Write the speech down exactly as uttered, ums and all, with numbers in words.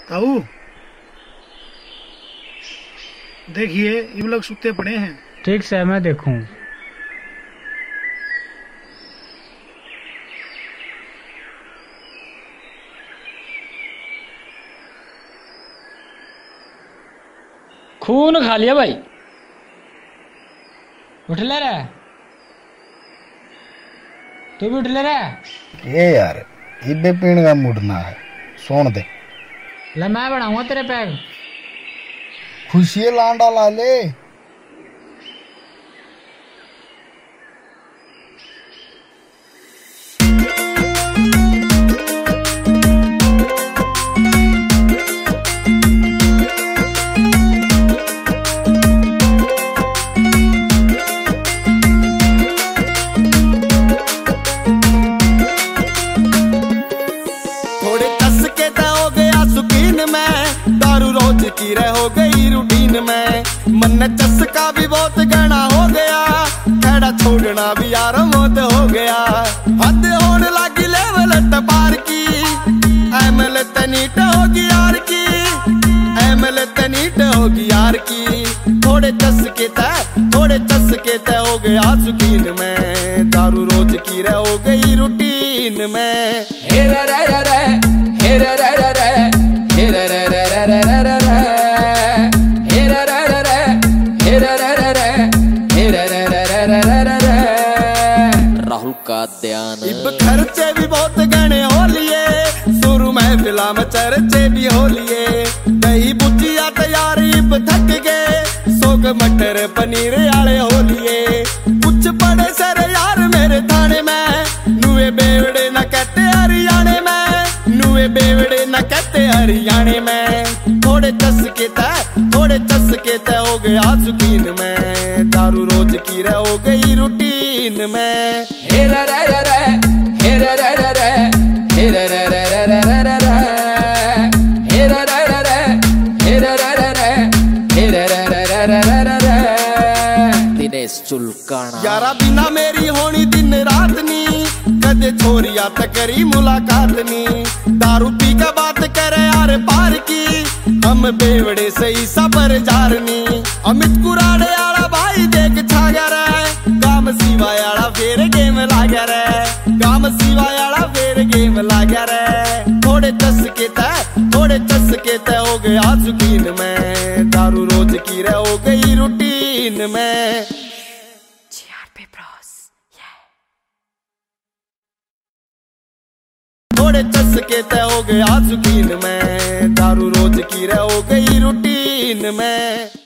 ताऊ देखिए ये लोग सुते पड़े हैं। ठीक से मैं देखूं। खून खा लिया भाई। उठ ले रहा है तू भी उठ ले रहा है। ये यार इबे पीने का मुड़ना है सोन दे। ले मैं बनाऊंगा तेरे पैग। खुशी लांडा ला ले। दारू रोज की रह हो गई रूटीन में। मन चस्का भी बहुत गहना हो गया। खैड़ा छोड़ना भी यार मौत हो गया। हद होने लगी लेवल टपार की। एमएल तनीट होगी यार की। एमएल तनीट होगी यार की। थोड़े चस्के तय थोड़े चस्के तय हो गया सुकीन में। दारू रोज की रह हो गई रूटीन में। हेरे रे रे हेरे रे रे हेरे रे रे रे रे रे रे हेरे रे रे रे हेरे रे रे रे हेरे रे रे रे रे रे रे। राहुल का ध्यान इब खर्चे भी बहुत गहने हो लिए। शुरू में फिल्म चर्चे भी हो लिए। दही बुचिया तैयार इब थक गए। सोग मटर पनीर आले हो लिए। कुछ पड़े सर यार मेरे थाने में। नुए बेवड़े न कहते हरियाणे में। नुए बेवड़े न कहते हरियाणे में। थोड़े चस्के तय थोड़े चस्के तय हो गया सुकीन में। दारू रोज की रह हो गई रूटीन में। हेरे रे रे रे हेरे रे रे रे हेरे रे रे रे रे रे रे हेरे रे रे रे हेरे रे रे रे हेरे रे रे रे रे रे रे। दिनेश चुलकाना यारा बिना मेरी होनी दिन रात नी। कदे छोरिया तक करी मुलाकात नी। दारू पी का बात करे यार पार की। हम बेवड़े सही सबर जारनी। अमित कुराड़े आला भाई देख छा गया रे। गाम सिवाय आला फेर गेम ला गया रे। गाम सिवाय आला फेर गेम ला गया रे। थोड़े चस्के तय थोड़े चस्के तय हो गया सुकीन में। दारू रोज की रह हो गई रूटीन में। थोड़े चस्के तय हो गया सुकीन में। दारू रोज की रह हो गई रूटीन में।